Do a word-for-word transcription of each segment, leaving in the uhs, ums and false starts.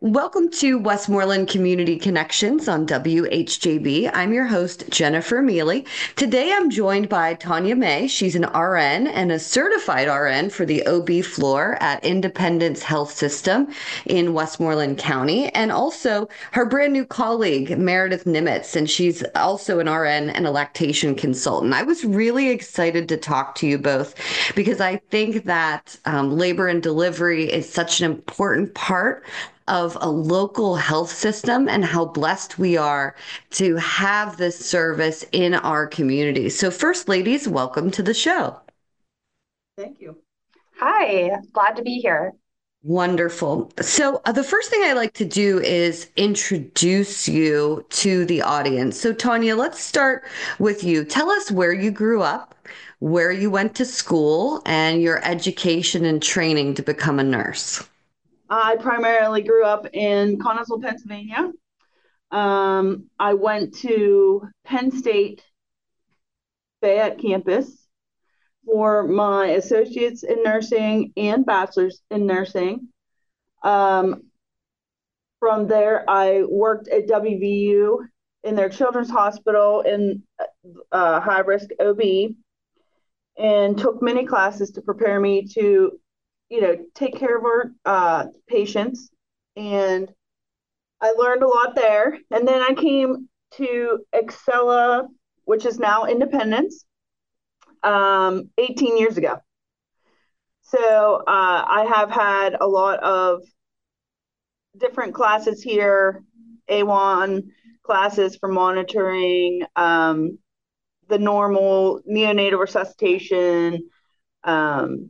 Welcome to Westmoreland Community Connections on W H J B. I'm your host, Jennifer Mealy. Today I'm joined by Tanya May. She's an R N and a certified R N for the O B floor at Independence Health System in Westmoreland County, and also her brand new colleague, Meredith Nimitz, and she's also an R N and a lactation consultant. I was really excited to talk to you both because I think that um, labor and delivery is such an important part of a local health system and how blessed we are to have this service in our community. So, first, ladies, welcome to the show. Thank you. Hi, glad to be here. Wonderful. So, uh, the first thing I like to do is introduce you to the audience. So, Tanya, let's start with you. Tell us where you grew up, where you went to school, and your education and training to become a nurse. I primarily grew up in Connellsville, Pennsylvania. Um, I went to Penn State Fayette campus for my associates in nursing and bachelor's in nursing. Um, from there, I worked at W V U in their children's hospital in uh, high risk O B and took many classes to prepare me to, you know, take care of our uh, patients. And I learned a lot there. And then I came to Excella, which is now Independence, um, eighteen years ago. So uh, I have had a lot of different classes here, A one classes for monitoring, um, the normal neonatal resuscitation. Um,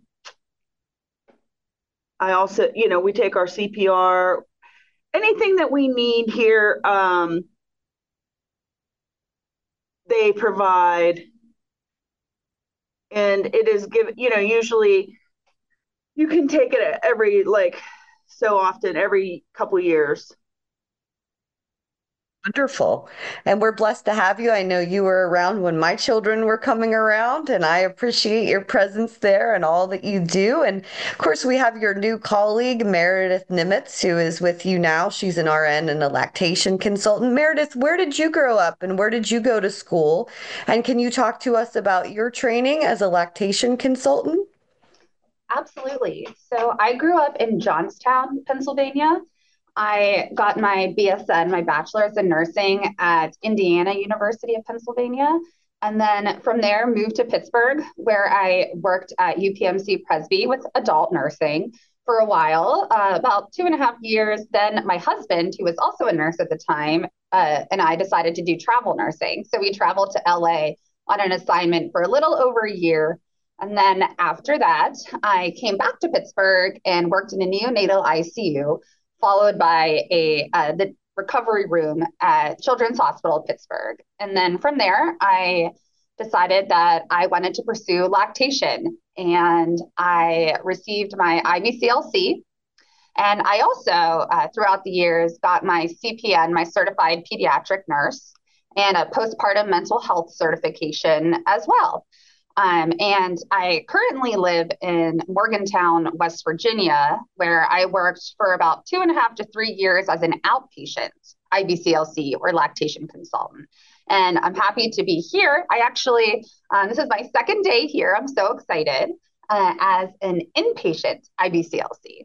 I also, you know, we take our C P R, anything that we need here. Um, they provide, and it is given, you know, usually you can take it every, like, so often, every couple of years. Wonderful. And we're blessed to have you. I know you were around when my children were coming around, and I appreciate your presence there and all that you do. And of course, we have your new colleague, Meredith Nimitz, who is with you now. She's an R N and a lactation consultant. Meredith, where did you grow up and where did you go to school? And can you talk to us about your training as a lactation consultant? Absolutely. So I grew up in Johnstown, Pennsylvania. I got my B S N, my bachelor's in nursing at Indiana University of Pennsylvania. And then from there, moved to Pittsburgh, where I worked at U P M C Presby with adult nursing for a while, uh, about two and a half years. Then my husband, who was also a nurse at the time, uh, and I decided to do travel nursing. So we traveled to L A on an assignment for a little over a year. And then after that, I came back to Pittsburgh and worked in a neonatal I C U, followed by a uh, the recovery room at Children's Hospital of Pittsburgh. And then from there, I decided that I wanted to pursue lactation, and I received my I B C L C. And I also, uh, throughout the years, got my C P N, my certified pediatric nurse, and a postpartum mental health certification as well. Um, and I currently live in Morgantown, West Virginia, where I worked for about two and a half to three years as an outpatient I B C L C or lactation consultant. And I'm happy to be here. I actually, um, this is my second day here. I'm so excited uh, as an inpatient I B C L C.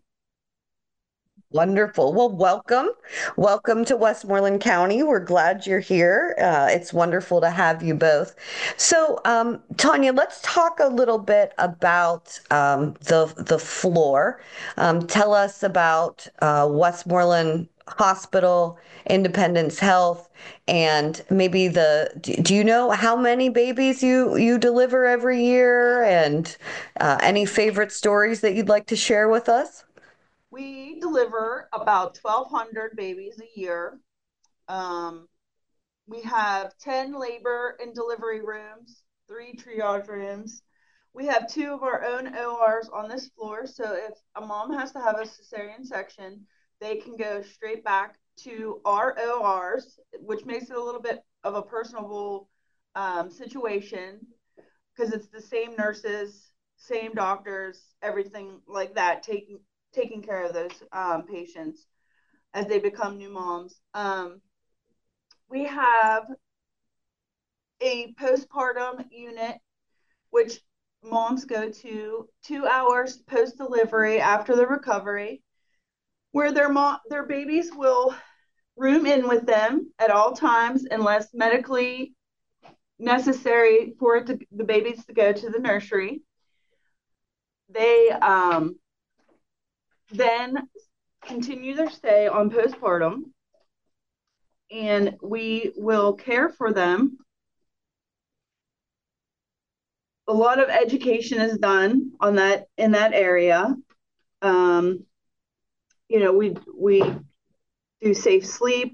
Wonderful. Well, welcome. Welcome to Westmoreland County. We're glad you're here. Uh, it's wonderful to have you both. So, um, Tanya, let's talk a little bit about um, the the floor. Um, tell us about uh, Westmoreland Hospital, Independence Health, and maybe the. Do, do you know how many babies you you deliver every year, and uh, any favorite stories that you'd like to share with us? We deliver about twelve hundred babies a year. Um, we have ten labor and delivery rooms, three triage rooms. We have two of our own O Rs on this floor. So if a mom has to have a cesarean section, they can go straight back to our O Rs, which makes it a little bit of a personable um, situation because it's the same nurses, same doctors, everything like that, taking taking care of those um, patients. as they become new moms. Um, we have a postpartum unit, which moms go to two hours post delivery after the recovery, where their mom, their babies will room in with them at all times unless medically necessary for it to, the babies to go to the nursery. They um, then continue their stay on postpartum, and we will care for them. A lot of education is done on that in that area. Um, you know, we we do safe sleep.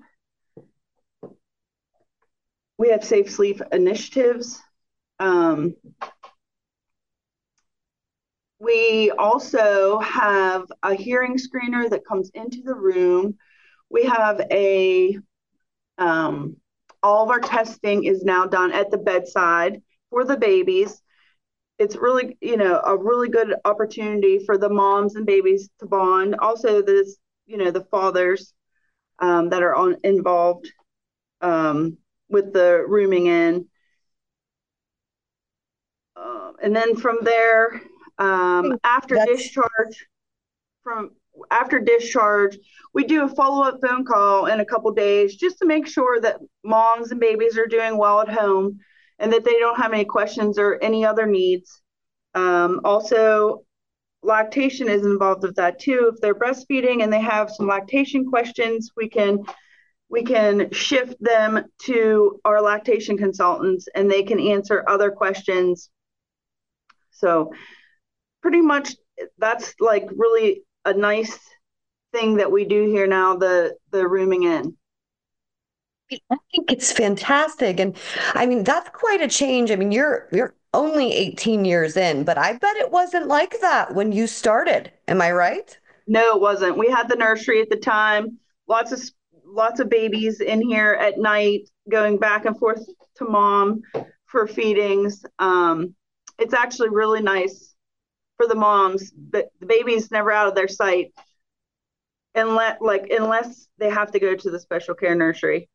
We have safe sleep initiatives. Um, we also have a hearing screener that comes into the room. We have a um, all of our testing is now done at the bedside for the babies. It's really, you know, a really good opportunity for the moms and babies to bond. Also, this, you know, the fathers um, that are on involved um, with the rooming in. Uh, and then from there, um, after That's discharge, from after discharge, we do a follow-up phone call in a couple days just to make sure that moms and babies are doing well at home and that they don't have any questions or any other needs. Um, also, lactation is involved with that too. If they're breastfeeding and they have some lactation questions, we can we can shift them to our lactation consultants and they can answer other questions. So pretty much that's like really a nice thing that we do here now, the the rooming in. I think it's fantastic. And I mean, that's quite a change. I mean, you're you're only eighteen years in, but I bet it wasn't like that when you started. Am I right? No, it wasn't. We had the nursery at the time. Lots of lots of babies in here at night, going back and forth to mom for feedings. Um, it's actually really nice for the moms, but the baby's never out of their sight, unless like unless they have to go to the special care nursery.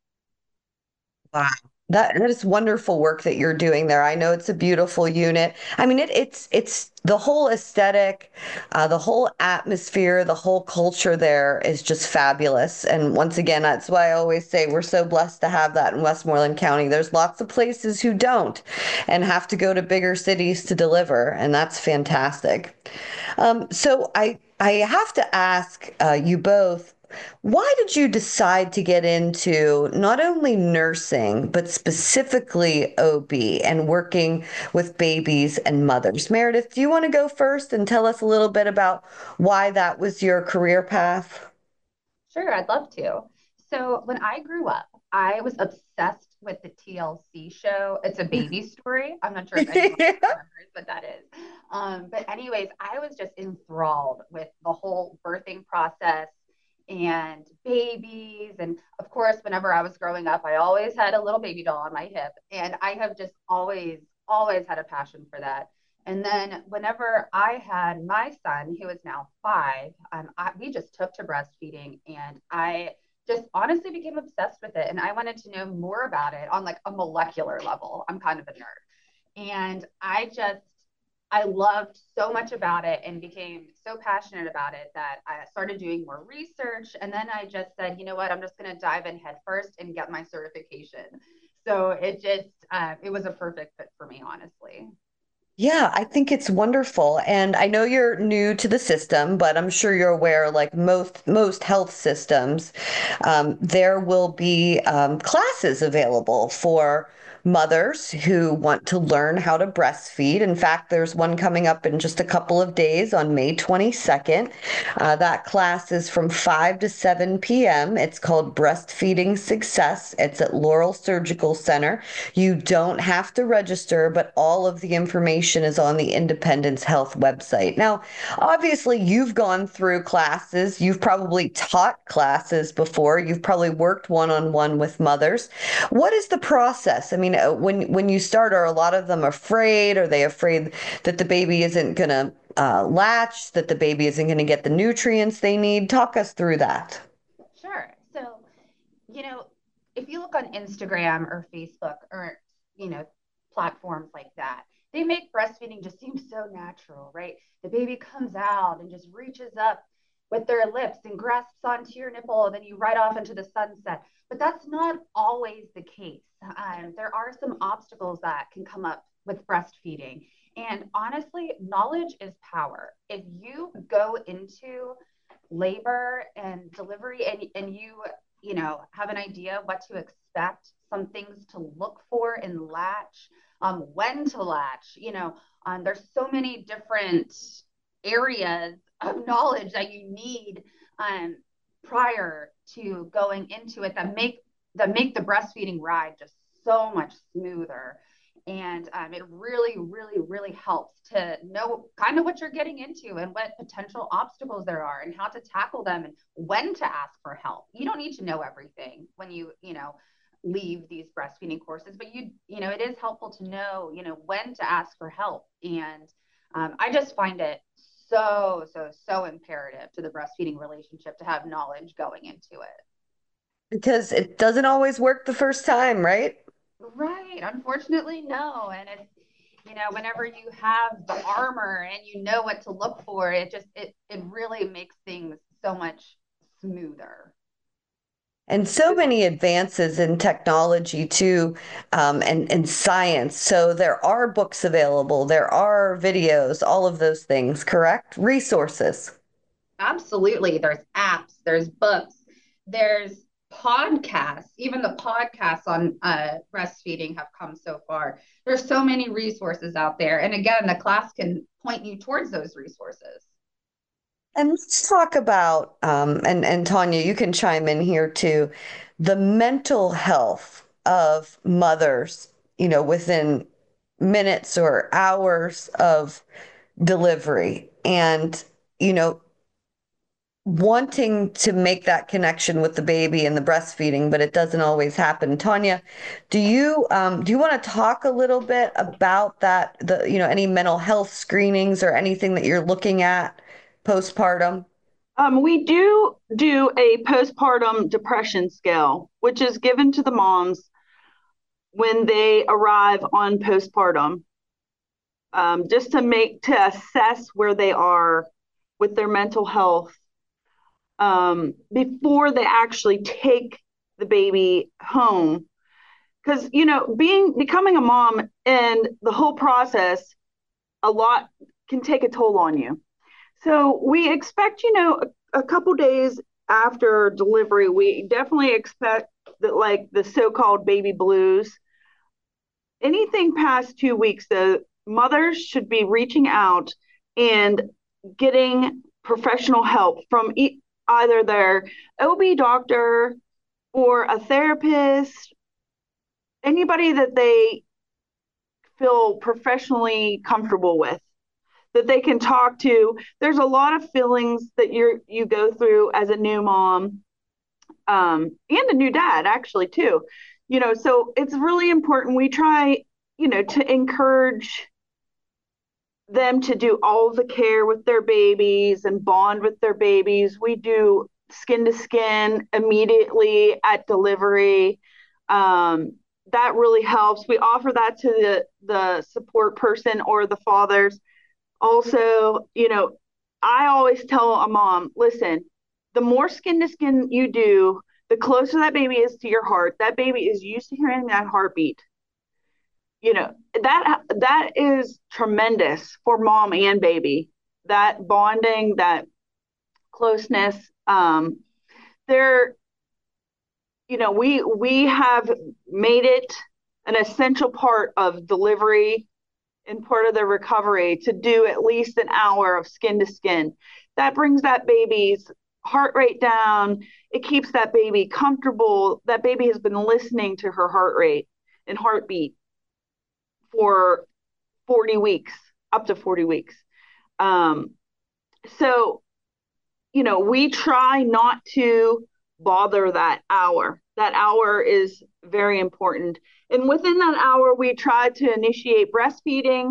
Wow. That that is wonderful work that you're doing there. I know it's a beautiful unit. I mean, it, it's it's the whole aesthetic, uh, the whole atmosphere, the whole culture there is just fabulous. And once again, that's why I always say we're so blessed to have that in Westmoreland County. There's lots of places who don't and have to go to bigger cities to deliver, and that's fantastic. Um, so I I have to ask uh, you both. Why did you decide to get into not only nursing, but specifically O B and working with babies and mothers? Meredith, do you want to go first and tell us a little bit about why that was your career path? Sure, I'd love to. So when I grew up, I was obsessed with the T L C show. It's a baby story. I'm not sure if anyone Yeah. remembers what that is. Um, but anyways, I was just enthralled with the whole birthing process and babies. And of course, whenever I was growing up, I always had a little baby doll on my hip. And I have just always, always had a passion for that. And then whenever I had my son, who is now five, um, I, we just took to breastfeeding, and I just honestly became obsessed with it. And I wanted to know more about it on like a molecular level. I'm kind of a nerd. And I just, I loved so much about it and became so passionate about it that I started doing more research. And then I just said, you know what, I'm just going to dive in head first and get my certification. So it just, uh, it was a perfect fit for me, honestly. Yeah, I think it's wonderful. And I know you're new to the system, but I'm sure you're aware, like most most health systems, um, there will be um, classes available for mothers who want to learn how to breastfeed. In fact, there's one coming up in just a couple of days on May twenty-second. Uh, that class is from five to seven p m. It's called Breastfeeding Success. It's at Laurel Surgical Center. You don't have to register, but all of the information is on the Independence Health website. Now, obviously, you've gone through classes. You've probably taught classes before. You've probably worked one-on-one with mothers. What is the process? I mean, uh, when when you start, are a lot of them afraid? Are they afraid that the baby isn't going to uh, latch, that the baby isn't going to get the nutrients they need? Talk us through that. Sure. you know, if you look on Instagram or Facebook or, you know, platforms like that, they make breastfeeding just seem so natural, right? The baby comes out and just reaches up with their lips and grasps onto your nipple, and then you ride off into the sunset. But that's not always the case. Um, there are some obstacles that can come up with breastfeeding. And honestly, knowledge is power. If you go into labor and delivery and, and you, you know, have an idea what to expect, some things to look for in latch, um, when to latch, you know, um, there's so many different areas of knowledge that you need um, prior to going into it that make that make the breastfeeding ride just so much smoother. And um, it really, really, really helps to know kind of what you're getting into and what potential obstacles there are and how to tackle them and when to ask for help. You don't need to know everything when you, you know, leave these breastfeeding courses, but you, you know, it is helpful to know, you know, when to ask for help. And um, I just find it so, so, so imperative to the breastfeeding relationship to have knowledge going into it. Because it doesn't always work the first time, right? Right. Unfortunately, no. And it's, you know, whenever you have the armor and you know what to look for, it just, it, it really makes things so much smoother. And so many advances in technology too, um, and, and science. So there are books available, there are videos, all of those things, correct? Resources. Absolutely. There's apps, there's books, there's podcasts. Even the podcasts on uh, breastfeeding have come so far. There's so many resources out there. And again, the class can point you towards those resources. And let's talk about, um, and, and Tanya, you can chime in here too, the mental health of mothers, you know, within minutes or hours of delivery. And, you know, wanting to make that connection with the baby and the breastfeeding, but it doesn't always happen. Tanya, do you um, do you want to talk a little bit about that? The you know any mental health screenings or anything that you're looking at postpartum? Um, we do do a postpartum depression scale, which is given to the moms when they arrive on postpartum, um, just to make to assess where they are with their mental health um, before they actually take the baby home. Because you know, being becoming a mom and the whole process, a lot can take a toll on you. So we expect, you know, a, a couple days after delivery, we definitely expect that, like the so-called baby blues. Anything past two weeks, the mothers should be reaching out and getting professional help from e- either their O B doctor or a therapist, anybody that they feel professionally comfortable with, that they can talk to. There's a lot of feelings that you're you go through as a new mom, um, and a new dad actually too. You know, so it's really important. We try, you know, to encourage them to do all the care with their babies and bond with their babies. We do skin to skin immediately at delivery. Um, that really helps. We offer that to the the support person or the fathers. Also, you know, I always tell a mom, listen, the more skin to skin you do, the closer that baby is to your heart. That baby is used to hearing that heartbeat. You know, that that is tremendous for mom and baby. That bonding, that closeness. Um, there, you know, we we have made it an essential part of delivery and part of their recovery to do at least an hour of skin to skin. That brings that baby's heart rate down. It keeps that baby comfortable. That baby has been listening to her heart rate and heartbeat for forty weeks, up to forty weeks. Um, so, you know, we try not to bother that hour. That hour is very important. And within that hour, we try to initiate breastfeeding,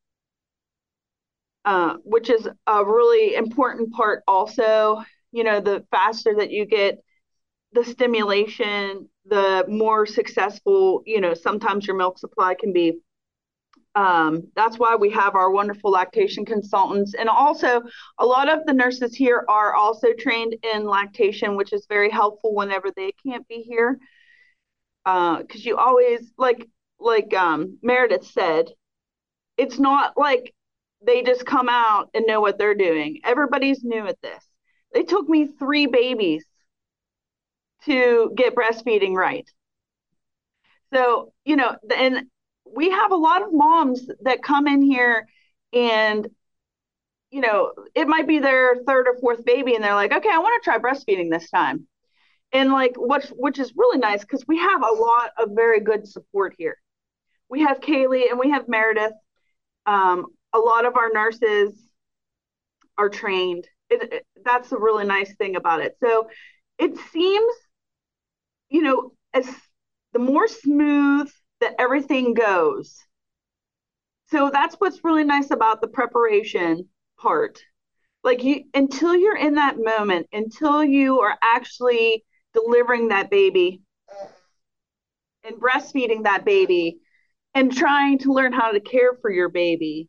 uh, which is a really important part also. You know, the faster that you get the stimulation, the more successful, you know, sometimes your milk supply can be. Um, that's why we have our wonderful lactation consultants. And also, a lot of the nurses here are also trained in lactation, which is very helpful whenever they can't be here. Because uh, you always, like, like um, Meredith said, it's not like they just come out and know what they're doing. Everybody's new at this. It took me three babies to get breastfeeding right. So, you know, and we have a lot of moms that come in here and, you know, it might be their third or fourth baby and they're like, okay, I want to try breastfeeding this time. And like, which, which is really nice because we have a lot of very good support here. We have Kaylee and we have Meredith. Um, a lot of our nurses are trained. It, it, that's a really nice thing about it. So it seems, you know, as the more smooth that everything goes. So that's what's really nice about the preparation part. Like you, until you're in that moment, until you are actually delivering that baby and breastfeeding that baby and trying to learn how to care for your baby,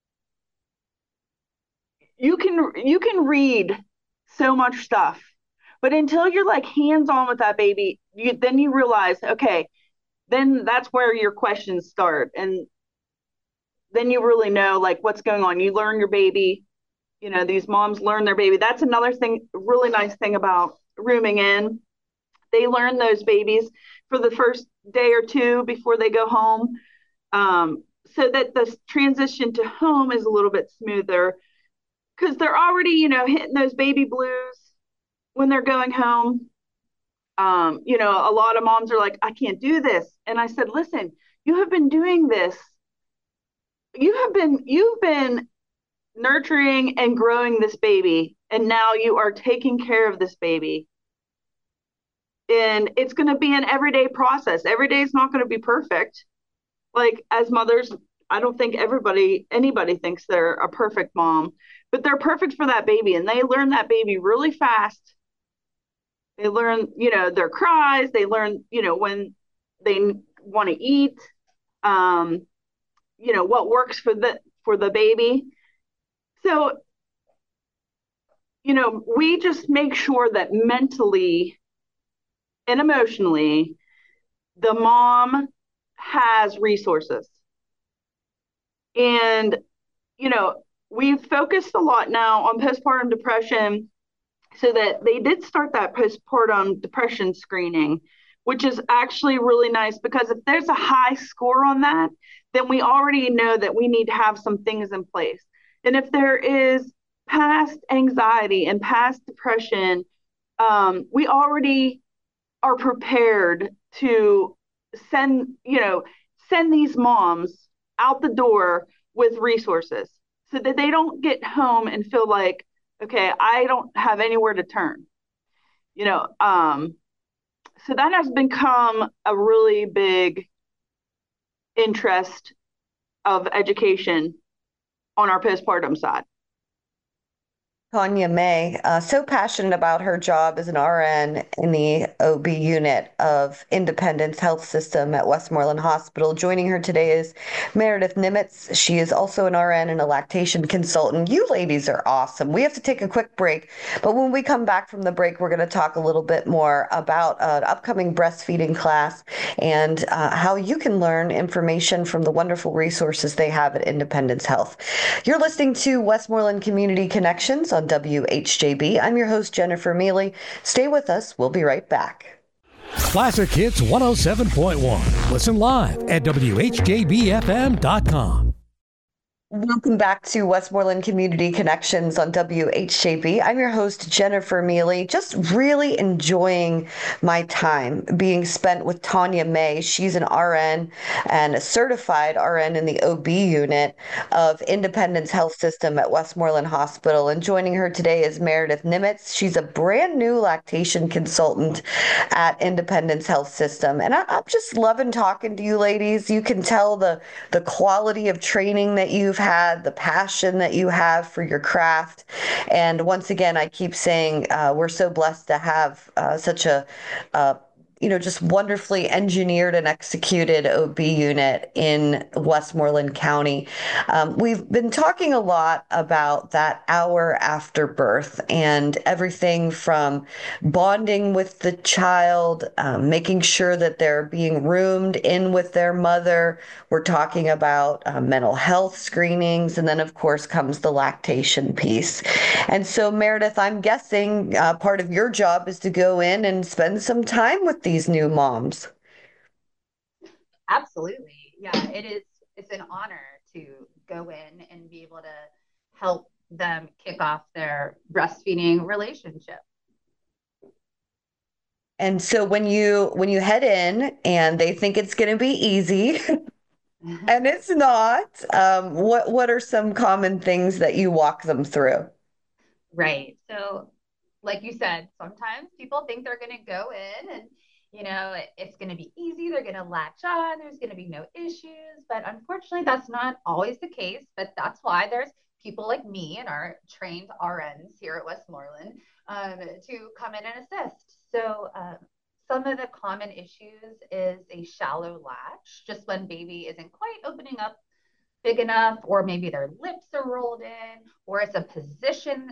you can you can read so much stuff, but until you're like hands-on with that baby, you then you realize, okay, then that's where your questions start. And then you really know like what's going on. You learn your baby, you know, these moms learn their baby. That's another thing, really nice thing about rooming in. They learn those babies for the first day or two before they go home, um, so that the transition to home is a little bit smoother because they're already, you know, hitting those baby blues when they're going home. Um, you know, a lot of moms are like, I can't do this. And I said, listen, you have been doing this. You have been, you've been nurturing and growing this baby. And now you are taking care of this baby. And it's going to be an everyday process. Every day is not going to be perfect. Like as mothers, I don't think everybody, anybody thinks they're a perfect mom, but they're perfect for that baby. And they learn that baby really fast. They learn, you know, their cries. They learn, you know, when they want to eat, um, you know, what works for the, for the baby. So, you know, we just make sure that mentally and emotionally, the mom has resources. And, you know, we've focused a lot now on postpartum depression so that they did start that postpartum depression screening, which is actually really nice because if there's a high score on that, then we already know that we need to have some things in place. And if there is past anxiety and past depression, um, we already are prepared to send, you know, send these moms out the door with resources so that they don't get home and feel like, okay, I don't have anywhere to turn, you know. Um, so that has become a really big interest of education on our postpartum side. Tanya May, uh, so passionate about her job as an R N in the O B unit of Independence Health System at Westmoreland Hospital. Joining her today is Meredith Nimitz. She is also an R N and a lactation consultant. You ladies are awesome. We have to take a quick break, but when we come back from the break, we're going to talk a little bit more about an upcoming breastfeeding class and uh, how you can learn information from the wonderful resources they have at Independence Health. You're listening to Westmoreland Community Connections on W H J B. I'm your host, Jennifer Mealy. Stay with us. We'll be right back. Classic Hits one oh seven point one. Listen live at W H J B F M dot com. Welcome back to Westmoreland Community Connections on W H J B. I'm your host, Jennifer Mealy. Just really enjoying my time being spent with Tanya May. She's an R N and a certified R N in the O B unit of Independence Health System at Westmoreland Hospital. And joining her today is Meredith Nimitz. She's a brand new lactation consultant at Independence Health System. And I, I'm just loving talking to you ladies. You can tell the, the quality of training that you've had, the passion that you have for your craft. And once again, I keep saying uh, we're so blessed to have uh, such a uh, you know, just wonderfully engineered and executed O B unit in Westmoreland County. Um, we've been talking a lot about that hour after birth and everything from bonding with the child, um, making sure that they're being roomed in with their mother. We're talking about uh, mental health screenings. And then, of course, comes the lactation piece. And so, Meredith, I'm guessing uh, part of your job is to go in and spend some time with these new moms. Absolutely. Yeah, it is. It's an honor to go in and be able to help them kick off their breastfeeding relationship. And so when you when you head in and they think it's going to be easy and it's not, um, what what are some common things that you walk them through? Right. So, like you said, sometimes people think they're going to go in and, you know, it, it's going to be easy. They're going to latch on. There's going to be no issues. But unfortunately, that's not always the case. But that's why there's people like me and our trained R Ns here at Westmoreland um, to come in and assist. So, um, some of the common issues is a shallow latch, just when baby isn't quite opening up big enough, or maybe their lips are rolled in, or it's a position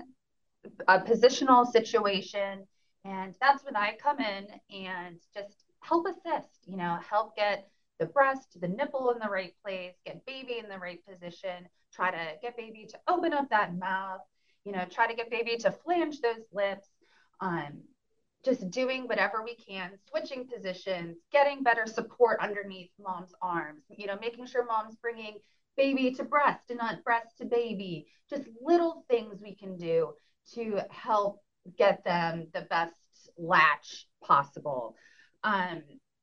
a positional situation. And that's when I come in and just help assist, you know, help get the breast, the nipple in the right place, get baby in the right position, try to get baby to open up that mouth, you know, try to get baby to flange those lips, um, just doing whatever we can, switching positions, getting better support underneath mom's arms, you know, making sure mom's bringing baby to breast and not breast to baby, just little things we can do to help get them the best latch possible. Um,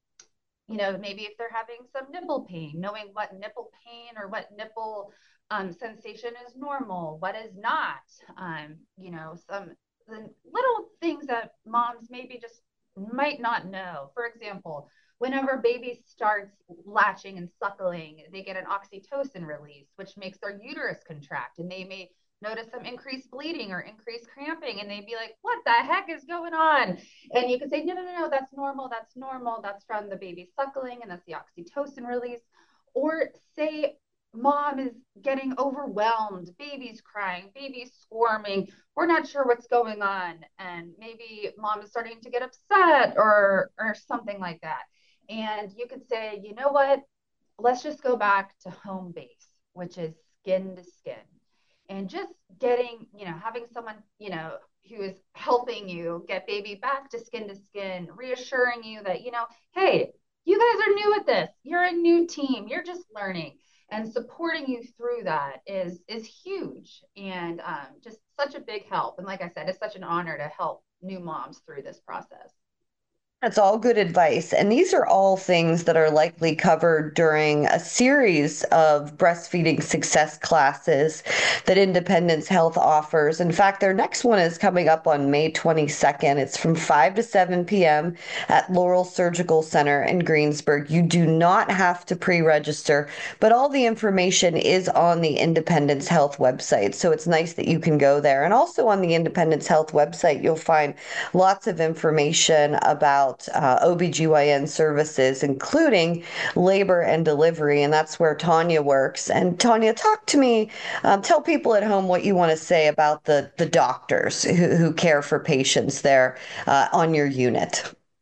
you know, maybe if they're having some nipple pain, knowing what nipple pain or what nipple um, sensation is normal, what is not, um, you know, some little things that moms maybe just might not know. For example, whenever baby starts latching and suckling, they get an oxytocin release, which makes their uterus contract, and they may notice some increased bleeding or increased cramping, and they'd be like, what the heck is going on? And you can say, no, no, no, no, that's normal. That's normal. That's from the baby suckling, and that's the oxytocin release. Or say mom is getting overwhelmed, baby's crying, baby's squirming, we're not sure what's going on, and maybe mom is starting to get upset or or something like that. And you could say, you know what, let's just go back to home base, which is skin to skin, and just getting, you know, having someone, you know, who is helping you get baby back to skin to skin, reassuring you that, you know, hey, you guys are new at this, you're a new team, you're just learning, and supporting you through that is is huge, and um, just such a big help. And like I said, it's such an honor to help new moms through this process. That's all good advice. And these are all things that are likely covered during a series of breastfeeding success classes that Independence Health offers. In fact, their next one is coming up on May twenty-second. It's from five to seven p.m. at Laurel Surgical Center in Greensburg. You do not have to pre-register, but all the information is on the Independence Health website. So it's nice that you can go there. And also on the Independence Health website, you'll find lots of information about Uh, O B G Y N services, including labor and delivery, and that's where Tanya works. And Tanya, talk to me, um, tell people at home what you want to say about the, the doctors who, who care for patients there uh, on your unit.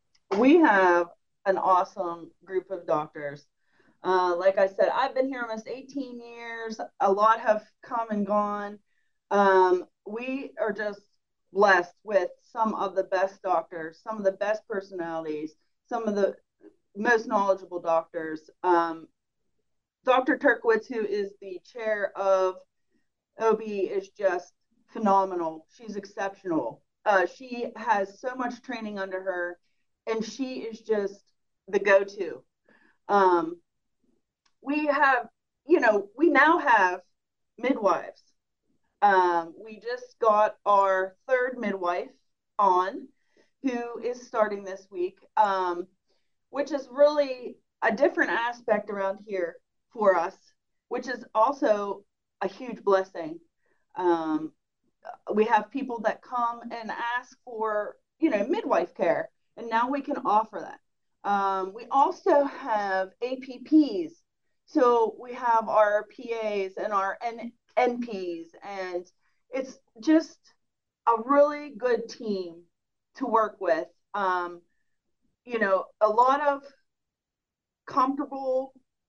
We have an awesome group of doctors. Uh, like I said, I've been here almost eighteen years. A lot have come and gone. Um, we are just blessed with some of the best doctors, some of the best personalities, some of the most knowledgeable doctors. Um, Doctor Turkowitz, who is the chair of O B, is just phenomenal. She's exceptional. Uh, she has so much training under her, and she is just the go-to. Um, we have, you know, we now have midwives. Um, we just got our third midwife on, who is starting this week, um, which is really a different aspect around here for us, which is also a huge blessing. Um, we have people that come and ask for, you know, midwife care, and now we can offer that. Um, we also have A P Ps. So we have our P As and our N- NPs, and it's just a really good team to work with. Um, you know, a lot of comfortableness,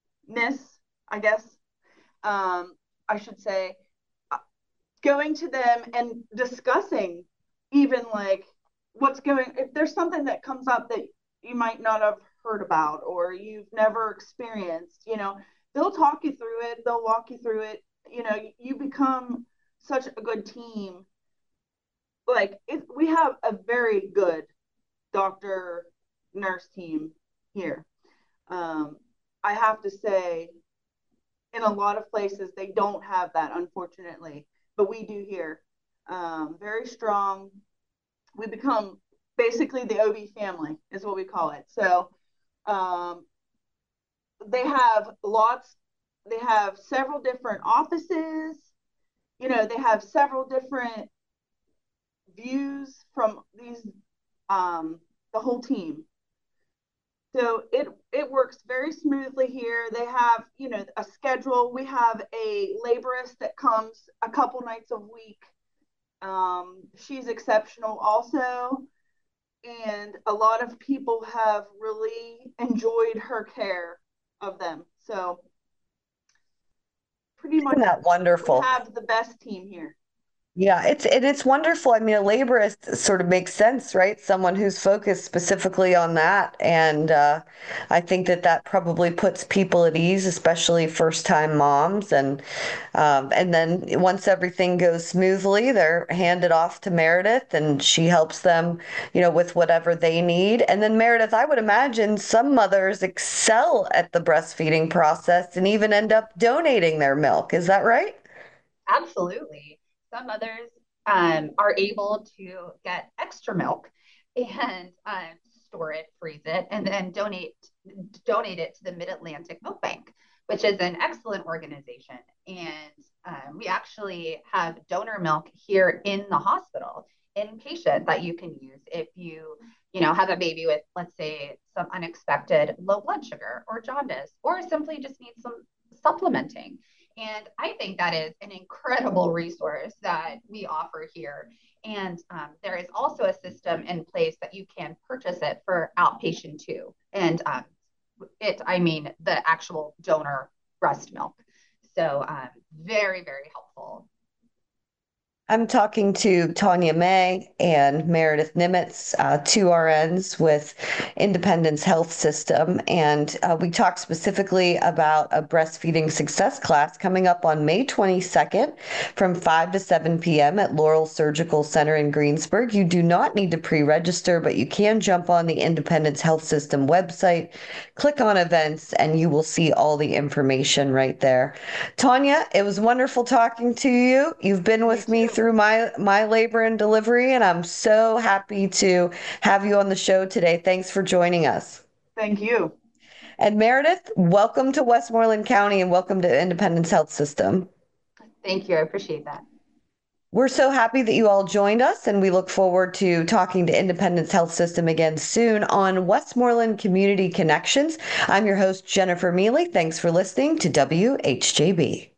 I guess, um, I should say, going to them and discussing even like what's going, if there's something that comes up that you might not have heard about or you've never experienced, you know, they'll talk you through it, they'll walk you through it. You know, you become such a good team. Like it, we have a very good doctor nurse team here. um, I have to say, in a lot of places they don't have that, unfortunately, but we do here. Um, very strong. We become basically the O B family is what we call it. So um, they have lots, they have several different offices, you know, they have several different views from these, um, the whole team. So it it works very smoothly here. They have, you know, a schedule. We have a laborist that comes a couple nights a week. Um, she's exceptional also, and a lot of people have really enjoyed her care of them. So pretty much Isn't that we wonderful? have the best team here. Yeah, it's and it's wonderful. I mean, a laborist sort of makes sense, right? Someone who's focused specifically on that, and uh, I think that that probably puts people at ease, especially first-time moms. And um, and then once everything goes smoothly, they're handed off to Meredith, and she helps them, you know, with whatever they need. And then Meredith, I would imagine some mothers excel at the breastfeeding process and even end up donating their milk. Is that right? Absolutely. Some mothers um, are able to get extra milk and um, store it, freeze it, and then donate donate it to the Mid Atlantic Milk Bank, which is an excellent organization. And um, we actually have donor milk here in the hospital, inpatient, that you can use if you you know have a baby with, let's say, some unexpected low blood sugar or jaundice, or simply just need some supplementing. And I think that is an incredible resource that we offer here. And um, there is also a system in place that you can purchase it for outpatient too. And um, it, I mean, the actual donor breast milk. So um, very, very helpful. I'm talking to Tanya May and Meredith Nimitz, uh, two R Ns with Independence Health System. And uh, we talked specifically about a breastfeeding success class coming up on May twenty-second from five to seven p.m. at Laurel Surgical Center in Greensburg. You do not need to pre-register, but you can jump on the Independence Health System website, click on events, and you will see all the information right there. Tanya, it was wonderful talking to you. You've been with me through my my labor and delivery, and I'm so happy to have you on the show today. Thanks for joining us. Thank you. And Meredith, welcome to Westmoreland County and welcome to Independence Health System. Thank you. I appreciate that. We're so happy that you all joined us, and we look forward to talking to Independence Health System again soon on Westmoreland Community Connections. I'm your host, Jennifer Mealy. Thanks for listening to W H J B.